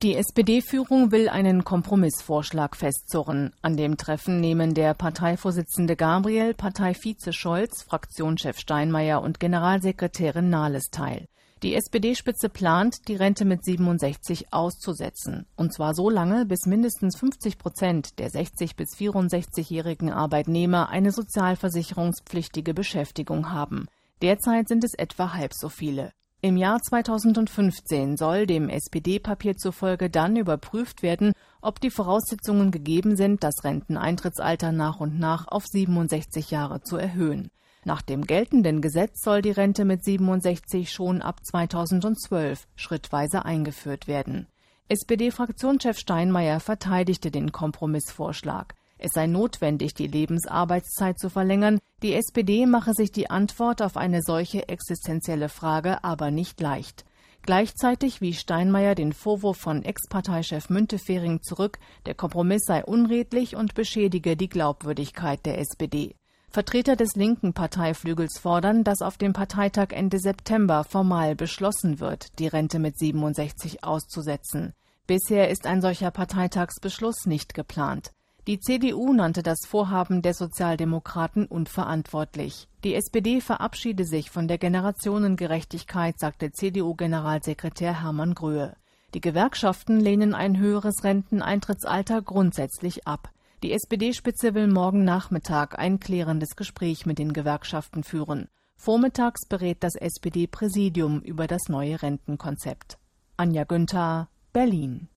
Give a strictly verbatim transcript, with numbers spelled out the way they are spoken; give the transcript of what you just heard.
Die S P D-Führung will einen Kompromissvorschlag festzurren. An dem Treffen nehmen der Parteivorsitzende Gabriel, Parteivize Scholz, Fraktionschef Steinmeier und Generalsekretärin Nahles teil. Die S P D-Spitze plant, die Rente mit siebenundsechzig auszusetzen. Und zwar so lange, bis mindestens fünfzig Prozent der sechzig- bis vierundsechzigjährigen Arbeitnehmer eine sozialversicherungspflichtige Beschäftigung haben. Derzeit sind es etwa halb so viele. Im Jahr zweitausendfünfzehn soll dem S P D-Papier zufolge dann überprüft werden, ob die Voraussetzungen gegeben sind, das Renteneintrittsalter nach und nach auf siebenundsechzig Jahre zu erhöhen. Nach dem geltenden Gesetz soll die Rente mit siebenundsechzig schon ab zweitausendzwölf schrittweise eingeführt werden. S P D-Fraktionschef Steinmeier verteidigte den Kompromissvorschlag. Es sei notwendig, die Lebensarbeitszeit zu verlängern. Die S P D mache sich die Antwort auf eine solche existenzielle Frage aber nicht leicht. Gleichzeitig wies Steinmeier den Vorwurf von Ex-Parteichef Müntefering zurück, der Kompromiss sei unredlich und beschädige die Glaubwürdigkeit der S P D. Vertreter des linken Parteiflügels fordern, dass auf dem Parteitag Ende September formal beschlossen wird, die Rente mit siebenundsechzig auszusetzen. Bisher ist ein solcher Parteitagsbeschluss nicht geplant. Die C D U nannte das Vorhaben der Sozialdemokraten unverantwortlich. Die S P D verabschiede sich von der Generationengerechtigkeit, sagte C D U-Generalsekretär Hermann Gröhe. Die Gewerkschaften lehnen ein höheres Renteneintrittsalter grundsätzlich ab. Die S P D-Spitze will morgen Nachmittag ein klärendes Gespräch mit den Gewerkschaften führen. Vormittags berät das S P D-Präsidium über das neue Rentenkonzept. Anja Günther, Berlin.